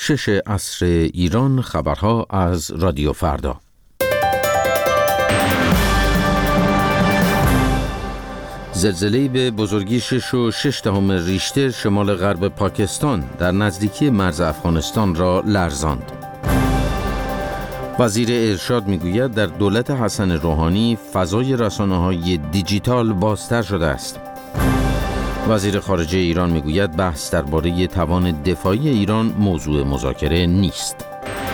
6 عصر ایران. خبرها از رادیو فردا. زلزله‌ای به بزرگی 6.6 ریشتر شمال غرب پاکستان در نزدیکی مرز افغانستان را لرزاند. وزیر ارشاد میگوید در دولت حسن روحانی فضای رسانه‌های دیجیتال بازتر شده است. وزیر خارجه ایران میگوید بحث درباره توان دفاعی ایران موضوع مذاکره نیست.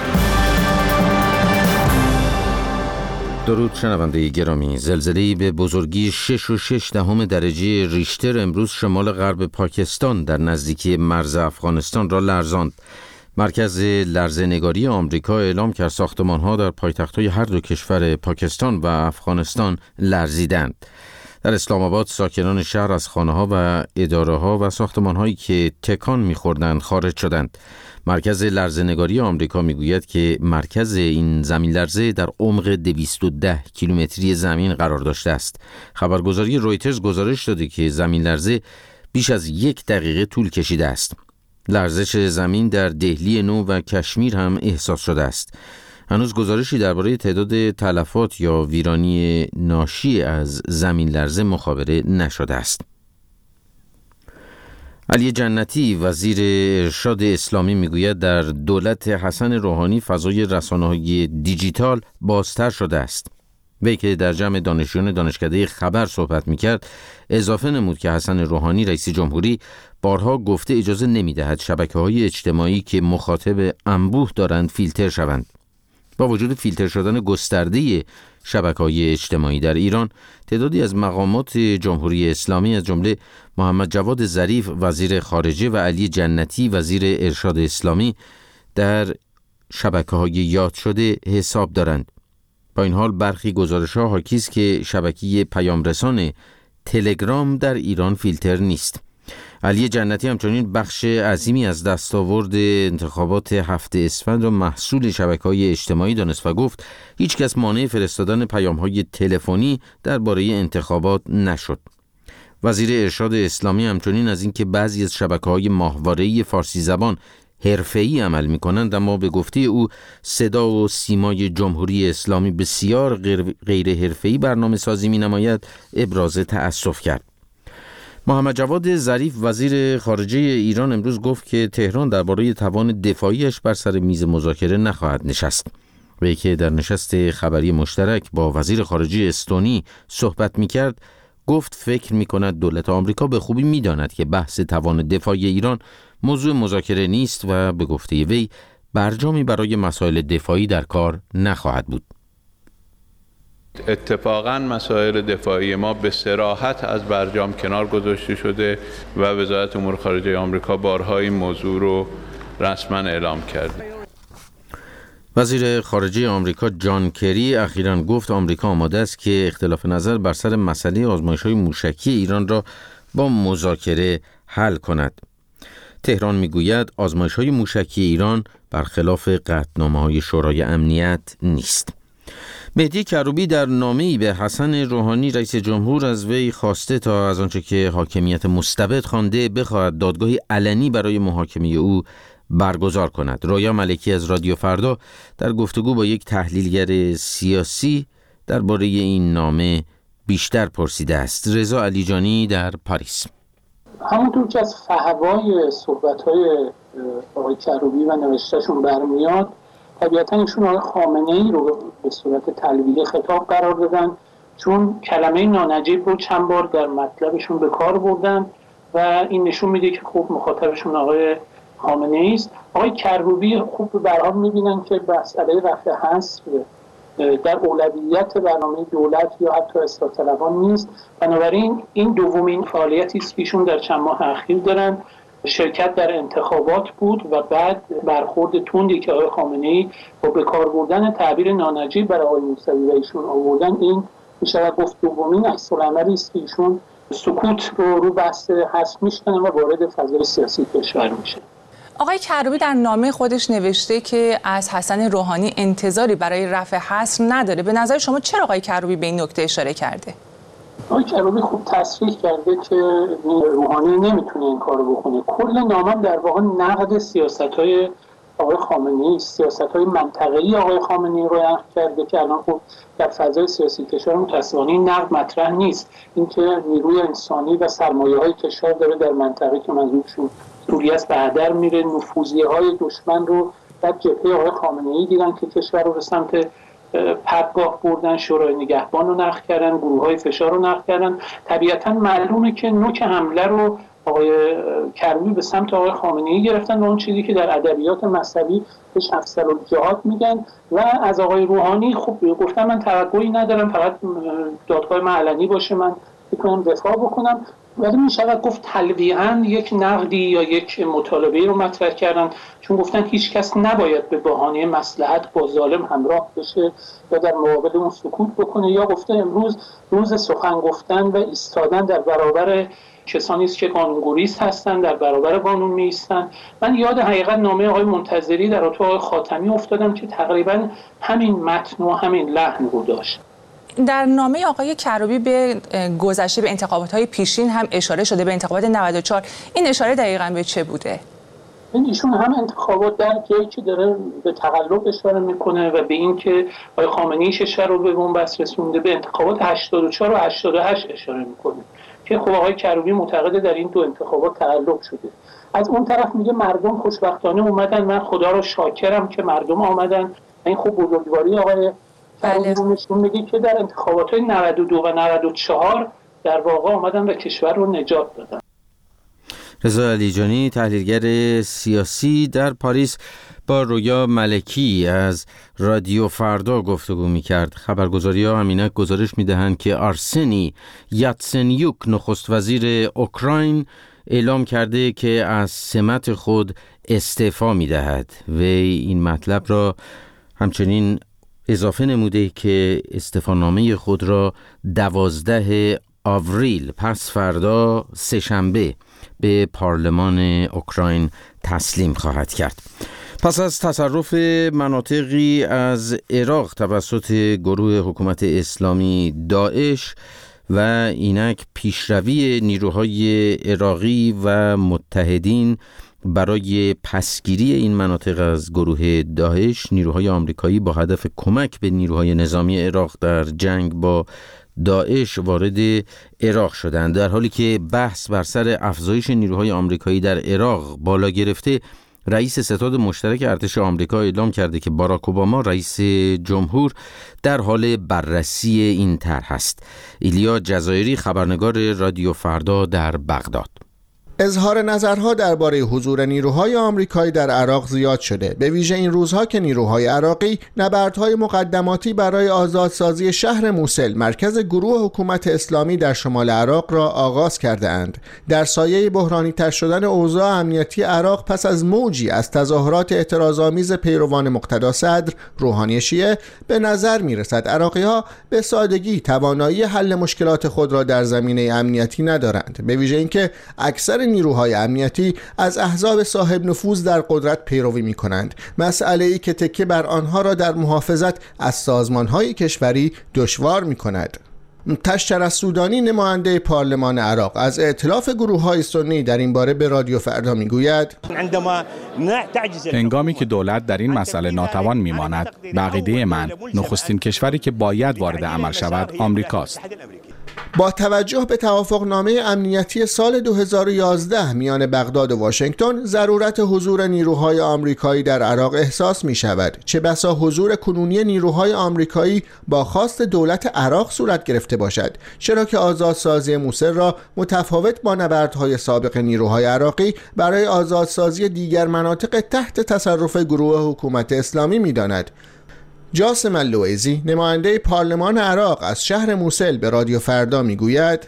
درود شنونده گرامی. زلزله‌ای به بزرگی 6.6 درجه ریشتر امروز شمال غرب پاکستان در نزدیکی مرز افغانستان را لرزاند. مرکز لرزه‌نگاری آمریکا اعلام کرد ساختمان‌ها در پایتخت‌های هر دو کشور پاکستان و افغانستان لرزیدند. در اسلام آباد ساکنان شهر از خانه‌ها و اداره‌ها و ساختمان‌هایی که تکان می‌خوردند خارج شدند. مرکز لرزه‌نگاری آمریکا میگوید که مرکز این زمین لرزه در عمق 210 کیلومتری زمین قرار داشته است. خبرگزاری رویترز گزارش داده که زمین لرزه بیش از 1 دقیقه طول کشیده است. لرزش زمین در دهلی نو و کشمیر هم احساس شده است. هنوز گزارشی درباره تعداد تلفات یا ویرانی ناشی از زمین لرزه مخابره نشده است. علی جنتی وزیر ارشاد اسلامی میگوید در دولت حسن روحانی فضای رسانه‌های دیجیتال بازتر شده است. وی که در جمع دانشجویان دانشکده خبر صحبت میکرد اضافه نمود که حسن روحانی رئیس جمهوری بارها گفته اجازه نمیدهد شبکه‌های اجتماعی که مخاطب انبوه دارند فیلتر شوند. با وجود فیلتر شدن گسترده شبکه‌های اجتماعی در ایران، تعدادی از مقامات جمهوری اسلامی از جمله محمد جواد ظریف وزیر خارجه و علی جنتی وزیر ارشاد اسلامی در شبکه‌های یاد شده حساب دارند. با این حال برخی گزارش‌ها حاکی است که شبکه پیامرسان تلگرام در ایران فیلتر نیست. علی جنتی همچنین بخش عظیمی از دستاورد انتخابات 7 اسفند را محصول شبکه‌های اجتماعی دانست و گفت هیچ کس مانع فرستادن پیام‌های تلفنی درباره انتخابات نشد. وزیر ارشاد اسلامی همچنین از اینکه بعضی از شبکه‌های ماهواره‌ای فارسی زبان حرفه‌ای عمل می‌کنند اما به گفته او صدا و سیمای جمهوری اسلامی بسیار غیر حرفه‌ای برنامه‌سازی می‌نماید ابراز تأسف کرد. محمد جواد ظریف وزیر خارجه ایران امروز گفت که تهران درباره توان دفاعیش بر سر میز مذاکره نخواهد نشست. وی که در نشست خبری مشترک با وزیر خارجه استونی صحبت می‌کرد گفت فکر می‌کند دولت آمریکا به خوبی می‌داند که بحث توان دفاعی ایران موضوع مذاکره نیست و به گفته وی برجامی برای مسائل دفاعی در کار نخواهد بود. اتفاقاً مسائل دفاعی ما به صراحت از برجام کنار گذاشته شده و وزارت امور خارجه آمریکا بارها این موضوع رو رسما اعلام کرده. وزیر خارجه آمریکا جان کری اخیراً گفت آمریکا آماده است که اختلاف نظر بر سر مسئله آزمایش‌های موشکی ایران را با مذاکره حل کند. تهران میگوید آزمایش‌های موشکی ایران برخلاف قطعنامه‌های شورای امنیت نیست. مهدی کروبی در نامه‌ای به حسن روحانی رئیس جمهور از وی خواسته تا از آنچه که حاکمیت مستبد خوانده بخواهد دادگاهی علنی برای محاکمه او برگزار کند. رویا ملکی از رادیو فردا در گفتگو با یک تحلیلگر سیاسی درباره این نامه بیشتر پرسیده است. رضا علیجانی در پاریس. همونطور که از فحوای صحبت‌های آقای کروبی و نوشتهشون برمیاد، طبیعتاً ایشون آقای خامنه‌ای رو به صورت تلویحی خطاب قرار دادن، چون کلمه نانجیب رو چند بار در مطلبشون به کار بردن و این نشون میده که خوب مخاطبشون آقای خامنه‌ای است. آقای کروبی خوب به هر حال میبینن که مسئله رفع حصر در اولویت برنامه دولت یا حتی اصلاح طلبان نیست. بنابراین این دومین فعالیتی است که ایشون در چند ماه اخیر دارن. شرکت در انتخابات بود و بعد برخورد تندی که آقای خامنه‌ای با به کار بردن تعبیر نانجیب برای آقای موسوی و ایشون آوردن، این میشه گفت دومین عکس‌العملی است که ایشون سکوت رو بحث حذف میشکنن و وارد فضای سیاسی کشور میشه. آقای کروبی در نامه خودش نوشته که از حسن روحانی انتظاری برای رفع حصر نداره. به نظر شما چرا آقای کروبی به این نکته اشاره کرده؟ آقای کروبی خوب تصریح کرده که روحانی نمیتونه این کارو بکنه. کل نامه در واقع نقد سیاست‌های آقای خامنه‌ای سیاست‌های منطقه‌ای آقای خامنه‌ای رو نقد کرده که الان خب در فضای سیاسی کشور متأسفانه این نقد مطرح نیست. اینکه نیروی انسانی و سرمایه‌های کشور داره در منطقه که منظورشون سوریه است به هدر میره. نفوذی‌های دشمن رو در جبهه آقای خامنه‌ای دیدن که کشور رو به سمت پرگاه بردن، شورای نگهبان رو نقد کردن، گروه‌های فشار رو نقد کردن. طبیعتاً معلومه که نوک حمله رو آقای کروبی به سمت آقای خامنه‌ای گرفتن و اون چیزی که در ادبیات مذهبی بهش افسرالجهاد میگن. و از آقای روحانی خب گفتم من توقعی ندارم، فقط دادگاه علنی باشه من بتونم دفاع بکنم، ولی میشود گفت تلویحاً یک نقدی یا یک مطالبه رو مطرح کردن، چون گفتن هیچ کس نباید به بهانه مصلحت با ظالم همراه بشه یا در مقابل اون سکوت بکنه، یا گفته امروز روز سخن گفتن و ایستادن در برابر کسانی است که قانون‌گریز هستند، در برابر قانون می‌ایستند. من یاد حقیقت نامه آقای منتظری در اتاق آقای خاتمی افتادم که تقریباً همین متن و همین لحن رو داشت. در نامه آقای کروبی به گذشته به انتخابات‌های پیشین هم اشاره شده، به انتخابات 94. این اشاره دقیقاً به چه بوده؟ ایشون هم انتخابات در جایی که داره به تقلب اشاره میکنه و به این که آقای خامنه‌ای کشور رو به بنبست رسونده، به انتخابات 84 و 88 اشاره میکنه که خب آقای کروبی معتقده در این دو انتخابات تقلب شده. از اون طرف میگه مردم خوشبختانه اومدن، من خدا رو شاکرم که مردم آمدن. این خب بزرگواری آقای کروبی رو نشون میده که در انتخابات 92 و 94 در واقع آمدن و کشور رو نجات دادن. رضا علیجانی، تحلیلگر سیاسی در پاریس، با رویا ملکی از رادیو فردا گفتگو می‌کرد. خبرگزاری‌ها همینک گزارش می‌دهند که آرسنی یاتسنیوک نخست وزیر اوکراین اعلام کرده که از سمت خود استعفا می‌دهد. وی این مطلب را همچنین اضافه نموده که استعفانامه خود را 12 آوریل پس فردا سه‌شنبه به پارلمان اوکراین تسلیم خواهد کرد. پس از تصرف مناطقی از عراق توسط گروه حکومت اسلامی داعش و اینک پیشروی نیروهای عراقی و متحدین برای پسگیری این مناطق از گروه داعش، نیروهای آمریکایی با هدف کمک به نیروهای نظامی عراق در جنگ با داعش وارد عراق شدند. در حالی که بحث بر سر افزایش نیروهای آمریکایی در عراق بالا گرفته، رئیس ستاد مشترک ارتش آمریکا اعلام کرده که باراک اوباما رئیس جمهور در حال بررسی این طرح است. ایلیا جزایری، خبرنگار رادیو فردا در بغداد. اظهار نظرها درباره حضور نیروهای آمریکایی در عراق زیاد شده، به ویژه این روزها که نیروهای عراقی نبردهای مقدماتی برای آزادسازی شهر موسل، مرکز گروه حکومت اسلامی در شمال عراق را آغاز کرده اند. در سایه بحرانی تر شدن اوضاع امنیتی عراق پس از موجی از تظاهرات اعتراض‌آمیز پیروان مقتدا صدر روحانی شیعه، به نظر می‌رسد عراقی‌ها به سادگی توانایی حل مشکلات خود را در زمینه امنیتی ندارند، به ویژه اینکه اکثر نیروهای امنیتی از احزاب صاحب نفوذ در قدرت پیروی می کنند، مسئله‌ای که تکیه بر آنها را در محافظت از سازمان‌های کشوری دشوار می کند. تشتر السودانی، نماینده پارلمان عراق، از ائتلاف گروه‌های سنی در این باره به رادیو فردا میگوید: هنگامی که دولت در این مسئله ناتوان میماند، به عقیده من نخستین کشوری که باید وارد عمل شود آمریکاست. با توجه به توافقنامه امنیتی سال 2011 میان بغداد و واشنگتن، ضرورت حضور نیروهای آمریکایی در عراق احساس می شود. چه بسا حضور کنونی نیروهای آمریکایی با خواست دولت عراق صورت گرفته باشد، چرا که آزادسازی موسل را متفاوت با نبردهای سابق نیروهای عراقی برای آزادسازی دیگر مناطق تحت تصرف گروه حکومت اسلامی می داند. جاسم اللویزی، نماینده پارلمان عراق از شهر موسل، به رادیو فردا میگوید: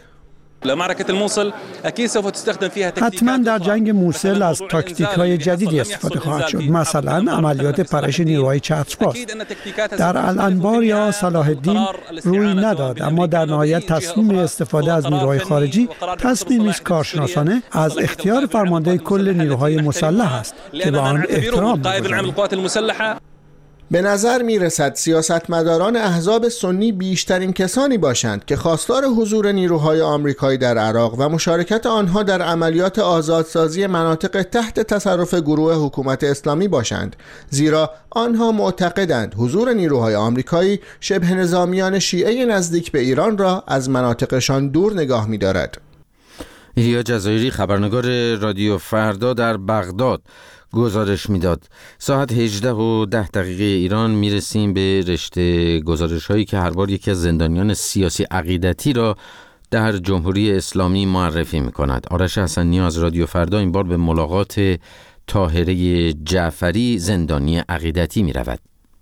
حتما در جنگ موسل از تاکتیک‌های جدیدی استفاده خواهد شد، مثلا عملیات پرش نیروهای چترباز. در الانبار یا صلاح الدین روی نداد، اما در نهایت تصمیم استفاده از نیروهای خارجی تصمیمی است کارشناسانه از اختیار فرمانده کل نیروهای مسلح است که به آن احترام می‌گذاریم. به نظر می رسد سیاستمداران احزاب سنی بیشترین کسانی باشند که خواستار حضور نیروهای آمریکایی در عراق و مشارکت آنها در عملیات آزادسازی مناطق تحت تصرف گروه حکومت اسلامی باشند، زیرا آنها معتقدند حضور نیروهای آمریکایی شبه نظامیان شیعه نزدیک به ایران را از مناطقشان دور نگاه می دارد. ایلیا جزایری، خبرنگار رادیو فردا در بغداد، گزارش میداد. ساعت 18:10 ایران میرسیم به رشته گزارش هایی که هر بار یکی از زندانیان سیاسی عقیدتی را در جمهوری اسلامی معرفی میکند. آرش حسنی از رادیو فردا این بار به ملاقات طاهره جعفری، زندانی عقیدتی میرود.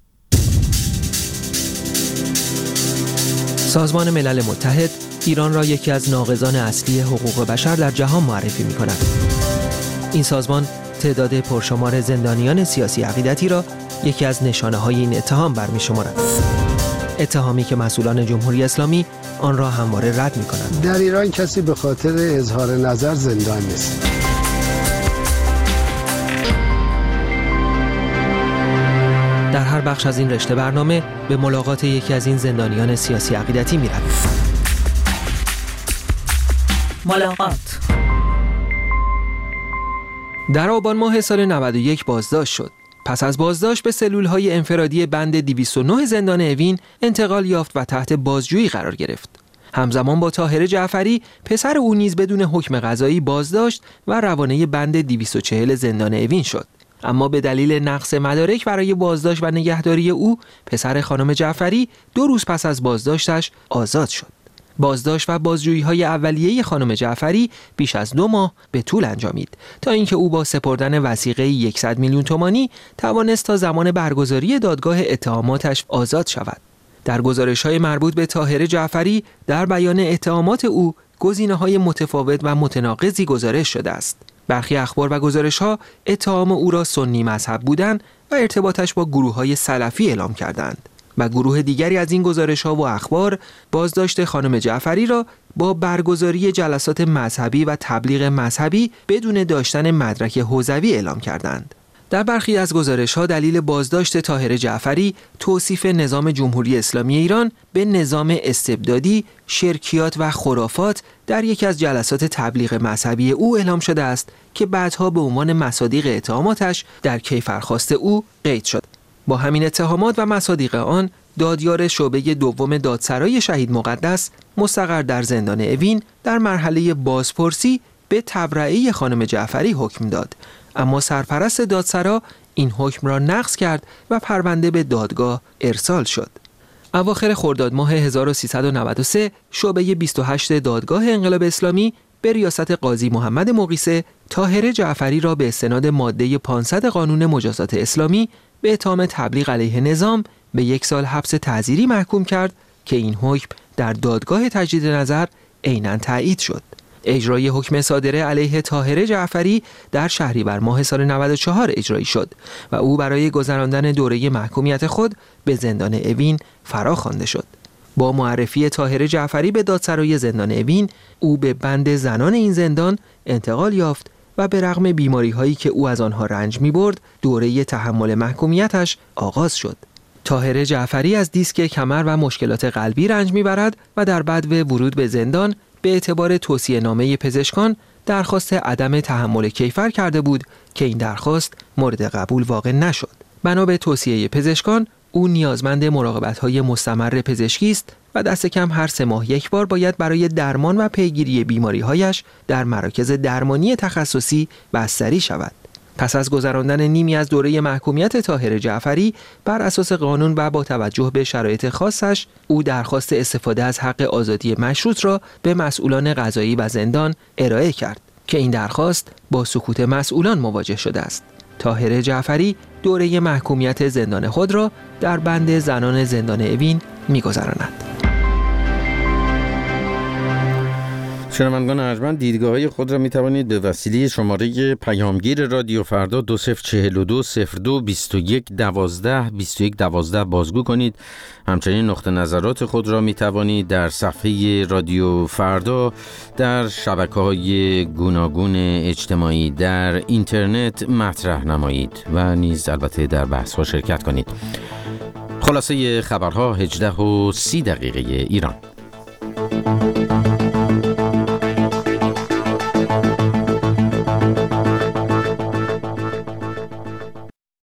سازمان ملل متحد ایران را یکی از ناقضان اصلی حقوق بشر در جهان معرفی میکند. این سازمان تعداد پرشمار زندانیان سیاسی عقیدتی را یکی از نشانه‌های این اتهام برمی‌شمارد. اتهامی که مسئولان جمهوری اسلامی آن را همواره رد می‌کنند. در ایران کسی به خاطر اظهار نظر زندان نیست. در هر بخش از این رشته برنامه به ملاقات یکی از این زندانیان سیاسی عقیدتی می‌رویم. ملاقات. در آبان ماه سال 91 بازداشت شد. پس از بازداشت به سلول‌های انفرادی بند 209 زندان اوین انتقال یافت و تحت بازجویی قرار گرفت. همزمان با طاهره جعفری، پسر او نیز بدون حکم قضایی بازداشت و روانه بند 240 زندان اوین شد. اما به دلیل نقص مدارک برای بازداشت و نگهداری او، پسر خانم جعفری 2 روز پس از بازداشتش آزاد شد. بازداشت و بازجویی‌های اولیه خانم جعفری بیش از 2 ماه به طول انجامید تا اینکه او با سپردن وثیقه 100 میلیون تومانی توانست تا زمان برگزاری دادگاه اتهاماتش آزاد شود. در گزارش‌های مربوط به طاهره جعفری در بیان اتهامات او گزینه‌های متفاوت و متناقضی گزارش شده است. برخی اخبار و گزارش‌ها اتهام او را سنی مذهب بودن و ارتباطش با گروه‌های سلفی اعلام کردند. و گروه دیگری از این گزارش‌ها و اخبار بازداشت خانم جعفری را با برگزاری جلسات مذهبی و تبلیغ مذهبی بدون داشتن مدرک حوزوی اعلام کردند. در برخی از گزارش‌ها دلیل بازداشت طاهره جعفری توصیف نظام جمهوری اسلامی ایران به نظام استبدادی، شرکیات و خرافات در یکی از جلسات تبلیغ مذهبی او اعلام شده است که بعدها به عنوان مصادیق اتهاماتش در کیفرخواست او قید شد. با همین اتهامات و مصادیق آن، دادیار شعبه دوم دادسرای شهید مقدس مستقر در زندان اوین در مرحله بازپرسی به تبرئه خانم جعفری حکم داد، اما سرپرست دادسرا این حکم را نقض کرد و پرونده به دادگاه ارسال شد. اواخر خرداد ماه 1393 شعبه 28 دادگاه انقلاب اسلامی به ریاست قاضی محمد مقیسه طاهره جعفری را به استناد ماده 500 قانون مجازات اسلامی به اتهام تبلیغ علیه نظام به 1 سال حبس تعزیری محکوم کرد که این حکم در دادگاه تجدید نظر عیناً تایید شد. اجرای حکم صادره علیه طاهره جعفری در شهریور ماه سال 94 اجرایی شد و او برای گذراندن دوره محکومیت خود به زندان اوین فرا خوانده شد. با معرفی طاهره جعفری به دادسرای زندان اوین، او به بند زنان این زندان انتقال یافت و به رغم بیماری‌هایی که او از آنها رنج می‌برد، دوره تحمل محکومیتش آغاز شد. طاهره جعفری از دیسک کمر و مشکلات قلبی رنج می‌برد و در بدو ورود به زندان به اعتبار توصیه‌نامه پزشکان درخواست عدم تحمل کیفر کرده بود که این درخواست مورد قبول واقع نشد. بنا به توصیه پزشکان، او نیازمند مراقبت‌های مستمر پزشکی است و دست کم هر 3 ماه یک بار باید برای درمان و پیگیری بیماری‌هایش در مراکز درمانی تخصصی بستری شود. پس از گذراندن نیمی از دوره محکومیت طاهره جعفری بر اساس قانون و با توجه به شرایط خاصش، او درخواست استفاده از حق آزادی مشروط را به مسئولان قضایی و زندان ارائه کرد که این درخواست با سکوت مسئولان مواجه شده است. طاهره جعفری دوره محکومیت زندان خود را در بند زنان زندان اوین می‌گذراند. شنوندگان ارجمند، دیدگاه‌های خود را می‌توانید به وسیله شماره پیامگیر رادیو فردا 2042 02 21 12 21 12 بازگو کنید. همچنین نقطه نظرات خود را می‌توانید در صفحه رادیو فردا در شبکه‌های گوناگون اجتماعی در اینترنت مطرح نمایید و نیز البته در بحث‌ها شرکت کنید. خلاصه خبرها 18:30 ایران.